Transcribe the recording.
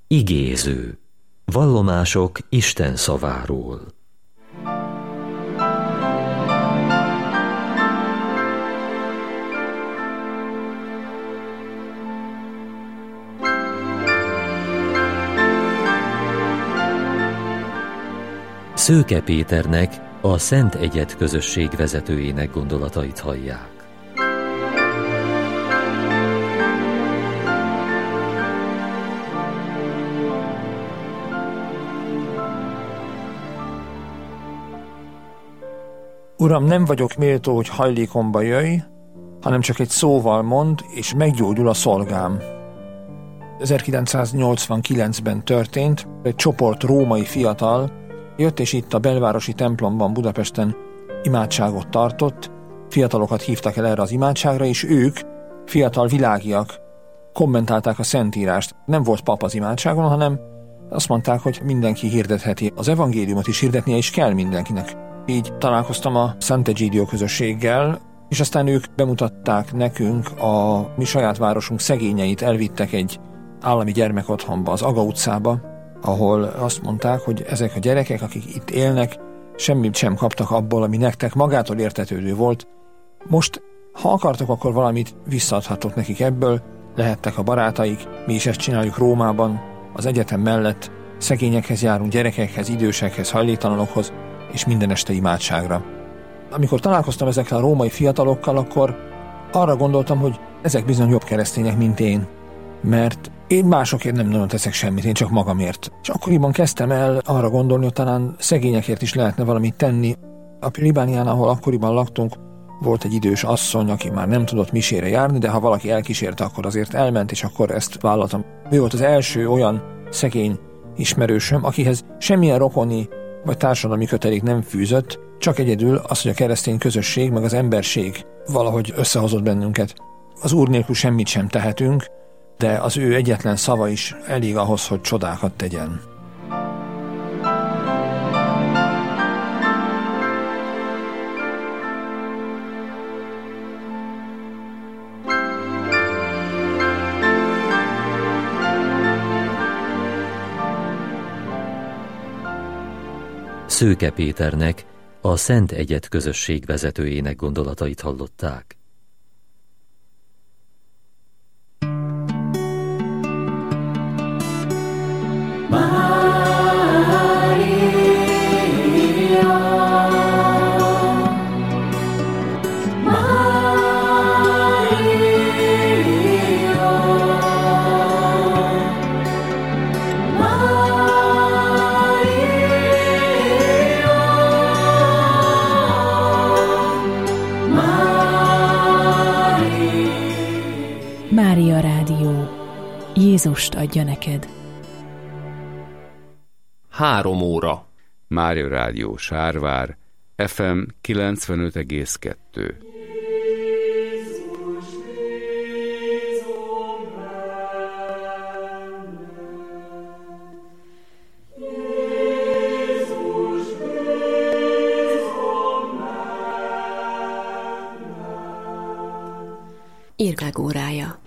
Igéző. Vallomások Isten szaváról. Szőke Péternek, a Szent Egyed közösség vezetőjének gondolatait hallják. Uram, nem vagyok méltó, hogy hajlékomba jöjj, hanem csak egy szóval mond, és meggyógyul a szolgám. 1989-ben történt, egy csoport római fiatal jött, és itt a belvárosi templomban Budapesten imádságot tartott, fiatalokat hívtak el erre az imádságra, és ők, fiatal világiak, kommentálták a Szentírást. Nem volt pap az imádságon, hanem azt mondták, hogy mindenki hirdetheti az evangéliumot is, hirdetnie is kell mindenkinek. Így találkoztam a Sant'Egidio közösséggel, és aztán ők bemutatták nekünk a mi saját városunk szegényeit, elvittek egy állami gyermekotthonba, az Aga utcába, ahol azt mondták, hogy ezek a gyerekek, akik itt élnek, semmit sem kaptak abból, ami nektek magától értetődő volt. Most, ha akartok, akkor valamit visszaadhatok nekik ebből, lehettek a barátaik, mi is ezt csináljuk Rómában, az egyetem mellett, szegényekhez járunk, gyerekekhez, idősekhez, hajléktalanokhoz, és minden este imádságra. Amikor találkoztam ezekkel a római fiatalokkal, akkor arra gondoltam, hogy ezek bizony jobb keresztények, mint én, mert én másokért nem nagyon teszek semmit, én csak magamért. És akkoriban kezdtem el arra gondolni, hogy talán szegényekért is lehetne valamit tenni. A plébánián, ahol akkoriban laktunk, volt egy idős asszony, aki már nem tudott misére járni, de ha valaki elkísérte, akkor azért elment, és akkor ezt vállaltam. Ő volt az első olyan szegény ismerősöm, akihez semmilyen rokoni vagy társadalmi kötelék nem fűzött, csak egyedül az, hogy a keresztény közösség meg az emberség valahogy összehozott bennünket. Az Úr nélkül semmit sem tehetünk, de az ő egyetlen szava is elég ahhoz, hogy csodákat tegyen. Szőke Péternek, a Szent Egyed közösség vezetőjének gondolatait hallották. Mária Rádió. Jézust adja neked. 3 óra. Mária Rádió Sárvár, FM 95,2. Irglág órája.